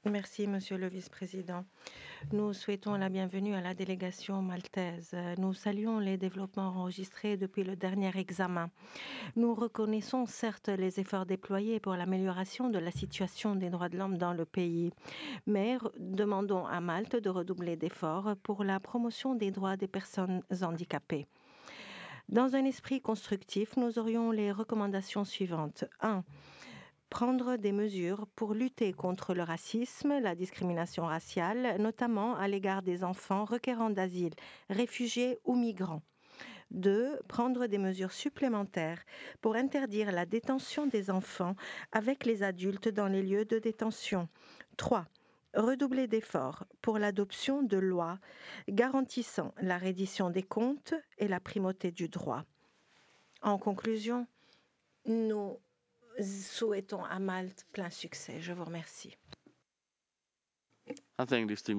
Merci, Monsieur le Vice-président. Nous souhaitons la bienvenue à la délégation maltaise. Nous saluons les développements enregistrés depuis le dernier examen. Nous reconnaissons certes les efforts déployés pour l'amélioration de la situation des droits de l'homme dans le pays, mais demandons à Malte de redoubler d'efforts pour la promotion des droits des personnes handicapées. Dans un esprit constructif, nous aurions les recommandations suivantes. 1. Prendre des mesures pour lutter contre le racisme, la discrimination raciale, notamment à l'égard des enfants requérant d'asile, réfugiés ou migrants. 2. Prendre des mesures supplémentaires pour interdire la détention des enfants avec les adultes dans les lieux de détention. 3. Redoubler d'efforts pour l'adoption de lois garantissant la reddition des comptes et la primauté du droit. En conclusion, nous souhaitons à Malte plein succès. Je vous remercie. I thank distinguished